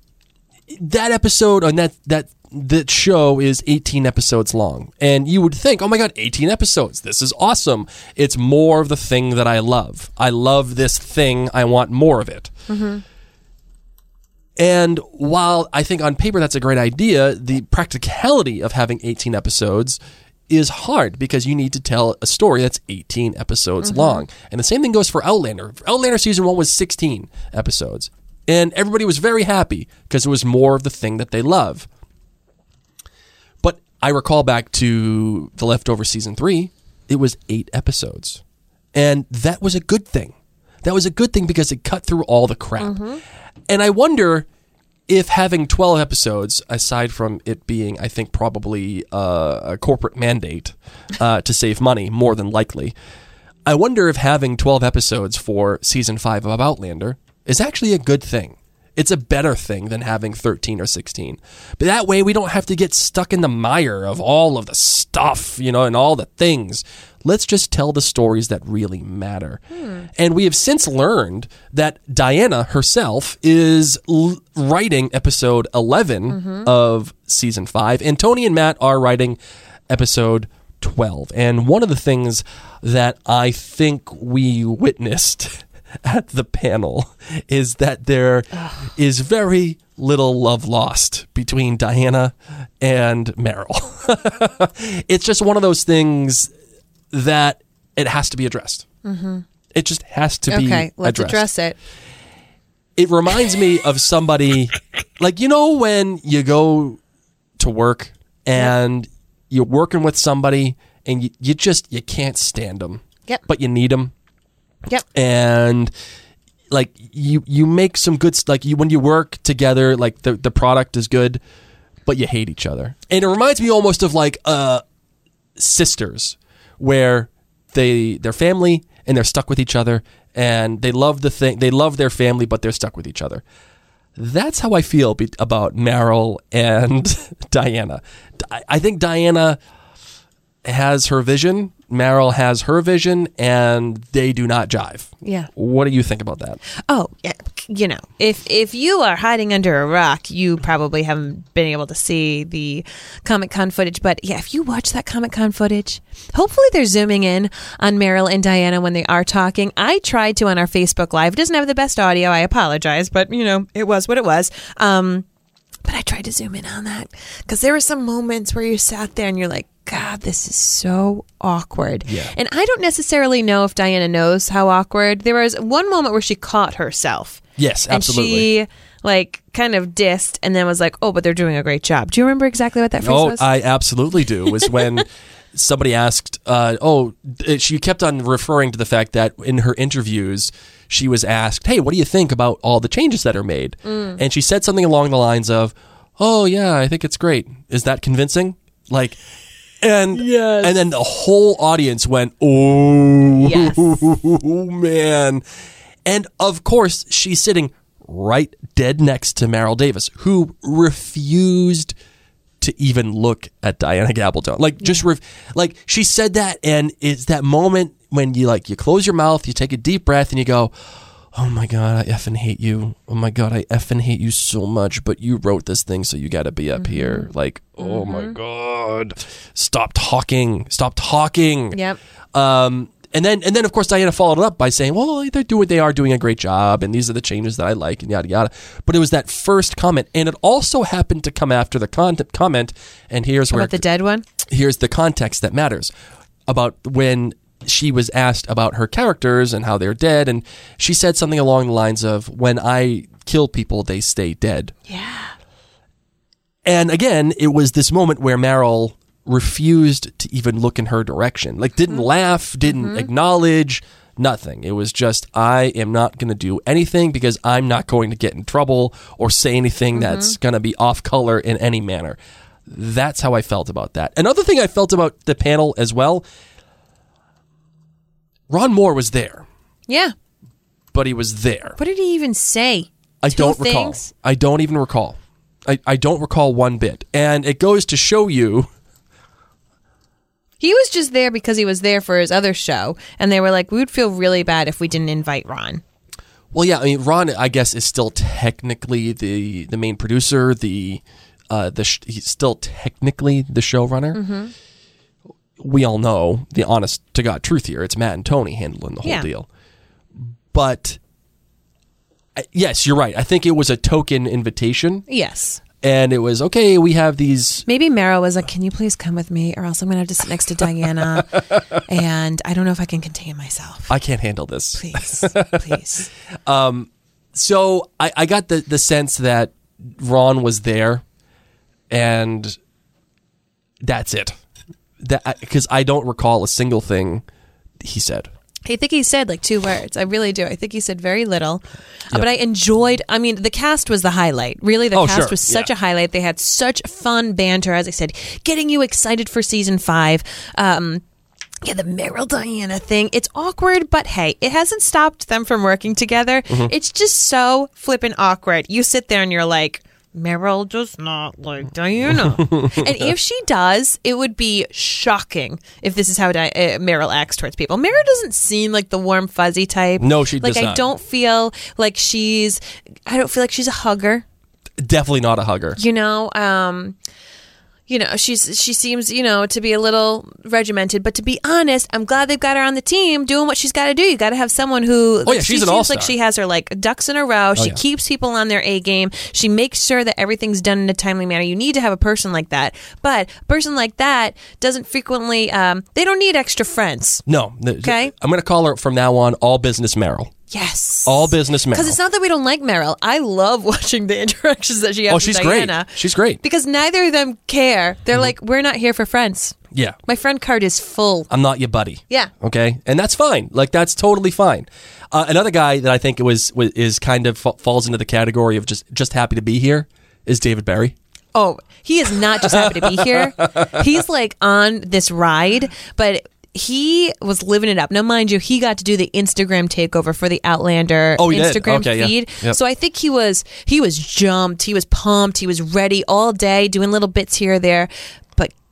that episode on that that that show is eighteen episodes long, and you would think, oh my god, eighteen episodes, this is awesome. It's more of the thing that I love. I love this thing. I want more of it. Mm-hmm. And while I think on paper that's a great idea, the practicality of having eighteen episodes is hard because you need to tell a story that's eighteen episodes Mm-hmm. long. And the same thing goes for Outlander. Outlander season one was sixteen episodes. And everybody was very happy because it was more of the thing that they love. But I recall back to The Leftover season three, it was eight episodes. And that was a good thing. That was a good thing because it cut through all the crap. Mm-hmm. And I wonder if having twelve episodes, aside from it being, I think, probably uh, a corporate mandate uh, to save money, more than likely, I wonder if having twelve episodes for season five of Outlander is actually a good thing. It's a better thing than having thirteen or sixteen. But that way we don't have to get stuck in the mire of all of the stuff, you know, and all the things. Let's just tell the stories that really matter. Hmm. And we have since learned that Diana herself is l- writing episode eleven mm-hmm. of season five, and Tony and Matt are writing episode twelve. And one of the things that I think we witnessed at the panel is that there Ugh. is very little love lost between Diana and Meryl. It's just one of those things that it has to be addressed. Mm-hmm. It just has to be okay, let's addressed. address it. It reminds me of somebody, like, you know, when you go to work and yep. you're working with somebody and you, you just, you can't stand them, yep. but you need them. Yep. And like you, you make some good, like you, when you work together, like the, the product is good, but you hate each other. And it reminds me almost of like uh, sisters, where they, they're family and they're stuck with each other and they love the thing, they love their family, but they're stuck with each other. That's how I feel be- about Meryl and Diana. I, I think Diana, has her vision, Meryl has her vision, and they do not jive. Yeah. What do you think about that? Oh, yeah, you know, if if you are hiding under a rock, you probably haven't been able to see the Comic-Con footage. But yeah, if you watch that Comic-Con footage, hopefully they're zooming in on Meryl and Diana when they are talking. I tried to on our Facebook Live. It doesn't have the best audio. I apologize, but you know, it was what it was. Um, but I tried to zoom in on that because there were some moments where you sat there and you're like, God, this is so awkward. Yeah. And I don't necessarily know if Diana knows how awkward. There was one moment where she caught herself. Yes, absolutely. And she like kind of dissed and then was like, oh, but they're doing a great job. Do you remember exactly what that phrase Oh, was? I absolutely do. It was when somebody asked, uh, oh, she kept on referring to the fact that in her interviews, she was asked, hey, what do you think about all the changes that are made? Mm. And she said something along the lines of, oh, yeah, I think it's great. Is that convincing? Like... And yes. and then the whole audience went, oh, yes. man. And of course, she's sitting right dead next to Meryl Davis, who refused to even look at Diana Gabaldon. Like, yeah. just, ref- like, she said that, and it's that moment when you, like, you close your mouth, you take a deep breath, and you go, oh my God, I effing hate you. Oh my God, I effing hate you so much, but you wrote this thing, so you got to be up mm-hmm. here. Like, oh mm-hmm. my God, stop talking, stop talking. Yep. Um, and then, and then, of course, Diana followed it up by saying, well, they're doing, they are doing a great job, and these are the changes that I like, and yada, yada. But it was that first comment, and it also happened to come after the con- comment, and here's where... About the dead one? Here's the context that matters. About when... she was asked about her characters and how they're dead, and she said something along the lines of, when I kill people, they stay dead. Yeah. And again, it was this moment where Meryl refused to even look in her direction. Like, didn't mm-hmm. laugh, didn't mm-hmm. acknowledge, nothing. It was just, I am not going to do anything because I'm not going to get in trouble or say anything mm-hmm. that's going to be off color in any manner. That's how I felt about that. Another thing I felt about the panel as well, Ron Moore was there. Yeah. But he was there. What did he even say? I Two don't things? recall. I don't even recall. I, I don't recall one bit. And it goes to show you... He was just there because he was there for his other show. And they were like, we would feel really bad if we didn't invite Ron. Well, yeah, I mean, Ron, I guess, is still technically the, the main producer. The uh, the sh- He's still technically the showrunner. Mm-hmm. We all know the honest to God truth here. It's Matt and Tony handling the whole yeah. deal. But yes, you're right. I think it was a token invitation. Yes. And it was, okay, we have these... Maybe Meryl was like, can you please come with me or else I'm going to have to sit next to Diana and I don't know if I can contain myself. I can't handle this. Please, please. Um, so I, I got the, the sense that Ron was there and that's it. That because I don't recall a single thing he said. I think he said like two words. I really do. I think he said very little. Yep. Uh, but I enjoyed, I mean, the cast was the highlight. Really, the oh, cast sure. was such yeah. a highlight. They had such fun banter, as I said, getting you excited for season five. Um, yeah, the Meryl Diana thing. It's awkward, but hey, it hasn't stopped them from working together. Mm-hmm. It's just so flippin' awkward. You sit there and you're like, Meryl does not like Diana. And if she does, it would be shocking if this is how Di- uh, Meryl acts towards people. Meryl doesn't seem like the warm, fuzzy type. No, she like, does I not. don't feel like she's, I don't feel like she's a hugger. Definitely not a hugger. You know, um... You know, she's she seems, you know, to be a little regimented. But to be honest, I'm glad they've got her on the team doing what she's got to do. You got to have someone who... Oh, yeah, she's she an seems all-star. like she has her, like, ducks in a row. She oh, yeah. keeps people on their A game. She makes sure that everything's done in a timely manner. You need to have a person like that. But a person like that doesn't frequently... Um, they don't need extra friends. No. Okay? I'm going to call her from now on All Business Meryl. Yes. All business Meryl. Because it's not that we don't like Meryl. I love watching the interactions that she has oh, with she's Diana. great. She's great. Because neither of them care. They're mm-hmm. like, we're not here for friends. Yeah. My friend card is full. I'm not your buddy. Yeah. Okay? And that's fine. Like, that's totally fine. Uh, another guy that I think it was, was is kind of f- falls into the category of just, just happy to be here is David Barry. Oh, he is not just happy to be here. He's like on this ride, but... He was living it up. Now, mind you, he got to do the Instagram takeover for the Outlander oh, Instagram okay, feed. Yeah. Yep. So I think he was he was jumped. He was pumped. He was ready all day, doing little bits here or there. But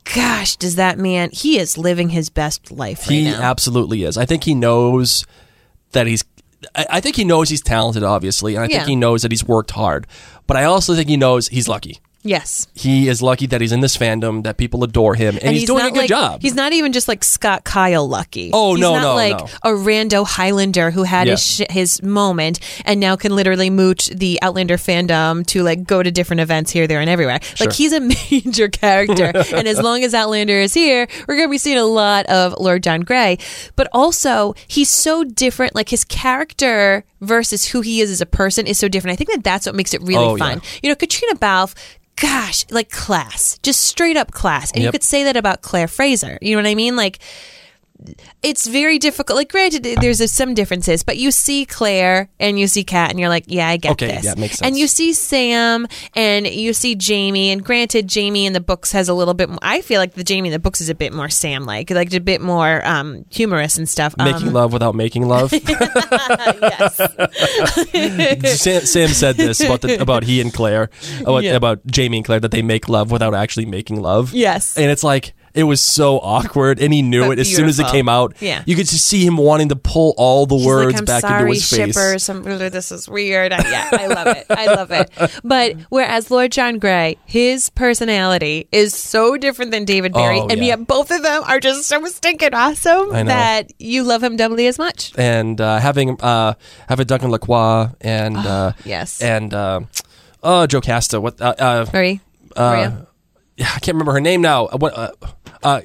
gosh, does that man, he is living his best life right He now. absolutely is. I think he knows that he's I, I think he knows he's talented, obviously, and I Yeah. think he knows that he's worked hard. But I also think he knows he's lucky. Yes. He is lucky that he's in this fandom, that people adore him, and, he's, doing a not good like, job. He's not even just like Scott Kyle lucky. Oh, he's no, not no, like no. a rando Highlander who had Yeah. his sh- his moment and now can literally mooch the Outlander fandom to like go to different events here, there, and everywhere. Sure. Like he's a major character, and as long as Outlander is here, we're going to be seeing a lot of Lord John Grey. But also, he's so different. Like his character versus who he is as a person is so different. I think that that's what makes it really Oh, fun. yeah. You know, Katrina Balfe. Gosh, like class, just straight up class. And you Yep. could say that about Claire Fraser. You know what I mean? Like, it's very difficult. Like, granted, there's a, some differences, but you see Claire and you see Kat, and you're like, yeah, I get Okay, this. yeah, makes sense. And you see Sam and you see Jamie. And granted, Jamie in the books has a little bit more. I feel like the Jamie in the books is a bit more Sam like, like a bit more um, humorous and stuff. Making um, love without making love. yes. Sam, Sam said this about the, about he and Claire, about, Yeah. about Jamie and Claire, that they make love without actually making love. Yes. And it's like, it was so awkward, and he knew But it as soon as it beautiful. came out. Yeah. You could just see him wanting to pull all the He's words like, I'm back sorry, into his face. shippers. I'm, this is weird. I, yeah, I love it. I love it. But whereas Lord John Grey, his personality is so different than David Barry, Oh, and yeah. yet both of them are just so stinking awesome I know. that you love him doubly as much. And uh, having uh, having Duncan Lacroix and uh, yes. and uh, oh, Joe Casta. What? Uh, uh, Marie, uh, Maria. yeah, I can't remember her name now. Uh, What? Uh, uh,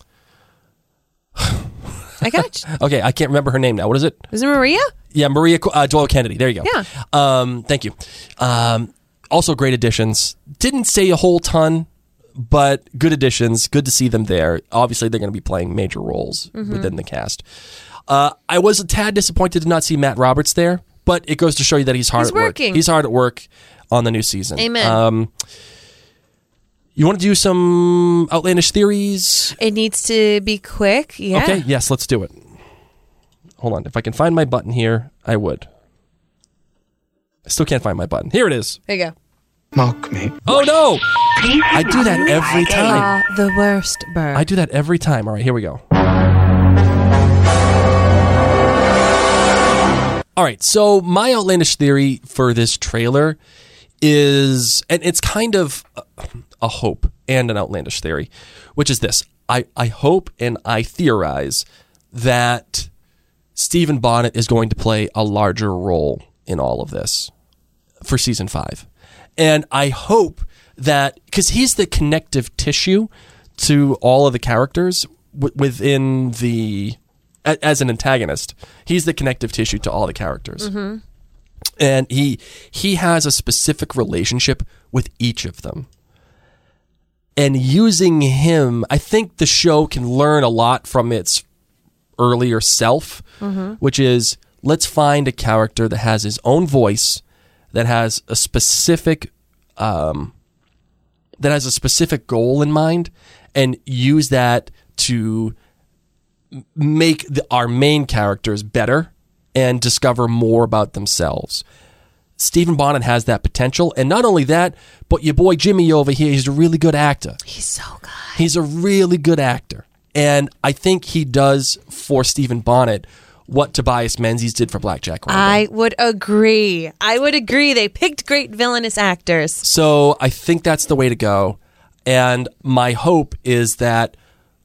I got you. okay, I can't remember her name now. What is it? Is it Maria? Yeah, Maria uh, Doyle Kennedy. There you go. Yeah. Um, thank you. Um, also, great additions. Didn't say a whole ton, but good additions. Good to see them there. Obviously, they're going to be playing major roles Mm-hmm. within the cast. Uh, I was a tad disappointed to not see Matt Roberts there, but it goes to show you that he's hard He's at work. working. He's hard at work on the new season. Amen. Um, you want to do some outlandish theories? It needs to be quick. Yeah. Okay, yes, let's do it. Hold on. If I can find my button here, I would. I still can't find my button. Here it is. There you go. Mock me. Oh, no! I do that every time. Ah, the worst bird. I do that every time. All right, here we go. All right, so my outlandish theory for this trailer is, and it's kind of a, a hope and an outlandish theory, which is this. I, I hope and I theorize that Stephen Bonnet is going to play a larger role in all of this for season five. And I hope that, because he's the connective tissue to all of the characters w- within the, a- as an antagonist, he's the connective tissue to all the characters. Mm-hmm. And he he has a specific relationship with each of them. And using him, I think the show can learn a lot from its earlier self, Mm-hmm. which is, let's find a character that has his own voice, that has a specific um, that has a specific goal in mind, and use that to m- make the, our main characters better and discover more about themselves. Stephen Bonnet has that potential, and not only that, but your boy Jimmy over here, he's a really good actor. He's so good. He's a really good actor. And I think he does for Stephen Bonnet what Tobias Menzies did for Black Jack Randall. I would agree. I would agree. They picked great villainous actors. So I think that's the way to go. And my hope is that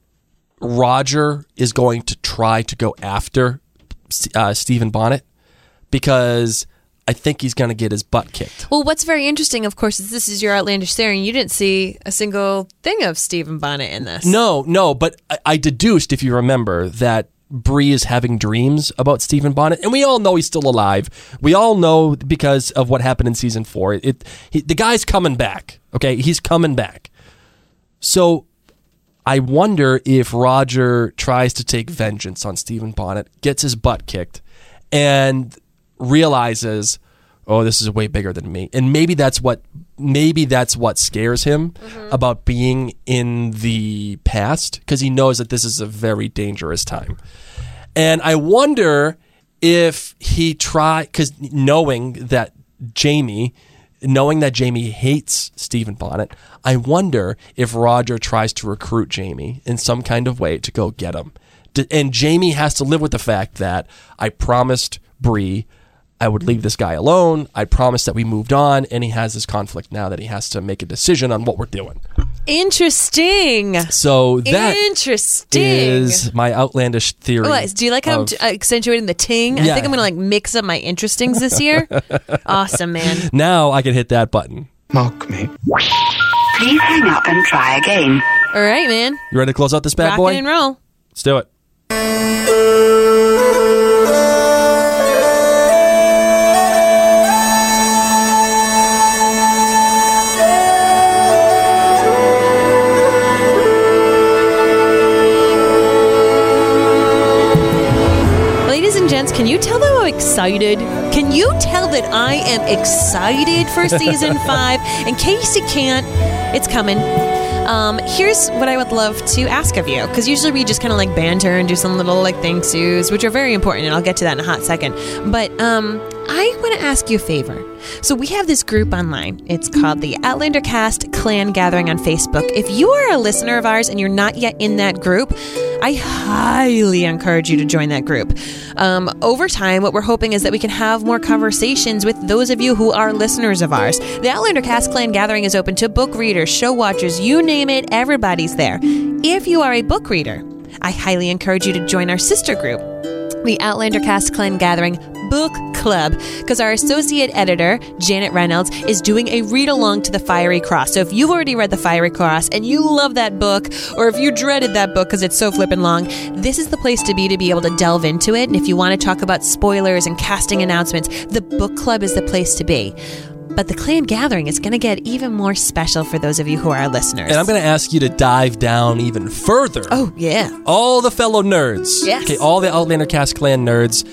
Roger is going to try to go after uh, Stephen Bonnet, because I think he's going to get his butt kicked. Well, what's very interesting, of course, is this is your outlandish theory, and you didn't see a single thing of Stephen Bonnet in this. No, no, but I, I deduced, if you remember, that Bree is having dreams about Stephen Bonnet, and we all know he's still alive. We all know because of what happened in season four. It, it he, the guy's coming back. Okay, he's coming back. So I wonder if Roger tries to take vengeance on Stephen Bonnet, gets his butt kicked, and realizes, oh, this is way bigger than me. And maybe that's what maybe that's what scares him mm-hmm. about being in the past, because he knows that this is a very dangerous time. And I wonder if he try, because knowing that Jamie knowing that Jamie hates Stephen Bonnet, I wonder if Roger tries to recruit Jamie in some kind of way to go get him. D- and Jamie has to live with the fact that I promised Bree I would leave this guy alone. I promised that we moved on, and he has this conflict now that he has to make a decision on what we're doing. Interesting. So that Interesting. is my outlandish theory. Oh, do you like how of, I'm t- accentuating the ting? I Yeah. think I'm going to like mix up my interestings this year. Awesome, man. now I can hit that button. Mock me. Please hang up and try again. All right, man. You ready to close out this bad Rock boy? it and roll. Let's do it. Ladies and gents, can you tell that I'm excited? Can you tell that I am excited for season five? In case you can't, it's coming. Um, here's what I would love to ask of you, because usually we just kind of like banter and do some little like thank yous, which are very important, and I'll get to that in a hot second. But um, I want to ask you a favor. So we have this group online. It's called the Outlander Cast Clan Gathering on Facebook. If you are a listener of ours and you're not yet in that group, I highly encourage you to join that group. Um, over time, what we're hoping is that we can have more conversations with those of you who are listeners of ours. The Outlander Cast Clan Gathering is open to book readers, show watchers, you name it, everybody's there. If you are a book reader, I highly encourage you to join our sister group, the Outlander Cast Clan Gathering Book Club, because our associate editor, Janet Reynolds, is doing a read-along to The Fiery Cross. So if you've already read The Fiery Cross and you love that book, or if you dreaded that book because it's so flippin' long, this is the place to be to be able to delve into it. And if you want to talk about spoilers and casting announcements, the book club is the place to be. But the Clan Gathering is going to get even more special for those of you who are our listeners. And I'm going to ask you to dive down even further. Oh, yeah. All the fellow nerds. Yes. Okay, all the Outlander Cast Clan nerds.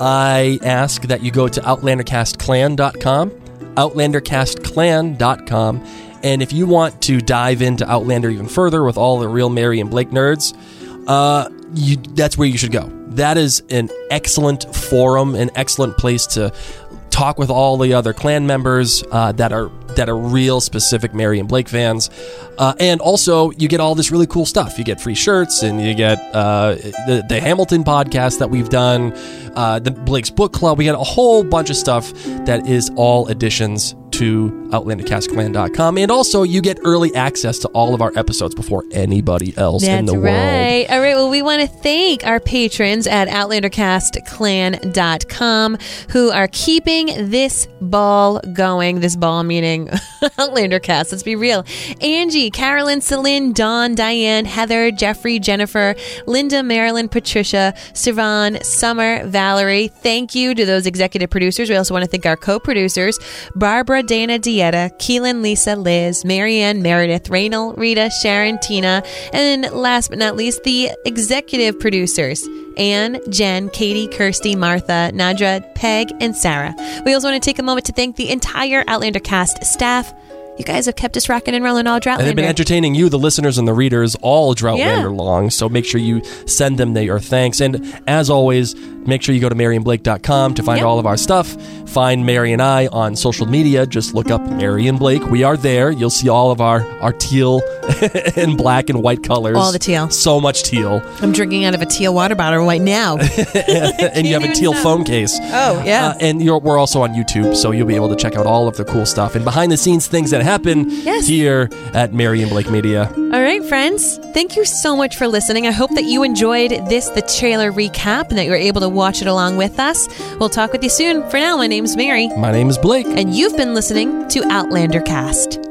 I ask that you go to outlander cast clan dot com, outlander cast clan dot com, and if you want to dive into Outlander even further with all the real Mary and Blake nerds, uh, you, that's where you should go. That is an excellent forum, an excellent place to talk with all the other clan members uh, that are that are real specific Mary and Blake fans. Uh, and also, you get all this really cool stuff. You get free shirts, and you get uh, the, the Hamilton podcast that we've done, uh, the Blake's Book Club. We get a whole bunch of stuff that is all additions to outlander cast clan dot com. And also, you get early access to all of our episodes before anybody else That's in the right. world. All right. Well, we want to thank our patrons at outlander cast clan dot com who are keeping this ball going. This ball meaning Outlander Cast. Let's be real. Angie, Carolyn, Celine, Dawn, Diane, Heather, Jeffrey, Jennifer, Linda, Marilyn, Patricia, Sivan, Summer, Valerie. Thank you to those executive producers. We also want to thank our co-producers, Barbara, Dana, Dieta, Keelan, Lisa, Liz, Marianne, Meredith, Raynal, Rita, Sharon, Tina, and then last but not least, the executive producers, Anne, Jen, Katie, Kirsty, Martha, Nadra, Peg, and Sarah. We also want to take a moment to thank the entire Outlander Cast staff. You guys have kept us rocking and rolling all Droughtlander. And they've been entertaining you, the listeners and the readers, all Droughtlander Yeah. long. So make sure you send them their thanks. And as always, make sure you go to mary and blake dot com to find Yep. all of our stuff. Find Mary and I on social media. Just look up Mary and Blake. We are there. You'll see all of our, our teal and black and white colors. All the teal. So much teal. I'm drinking out of a teal water bottle right now. And you have a even teal tell. phone case. Oh, yeah. Uh, and you're, we're also on YouTube, so you'll be able to check out all of the cool stuff and behind the scenes things that happen Yes. here at Mary and Blake Media. All right, friends. Thank you so much for listening. I hope that you enjoyed this, the trailer recap, and that you were able to watch it along with us. We'll talk with you soon. For now, my name's Mary, My name is Blake. and you've been listening to Outlander Cast.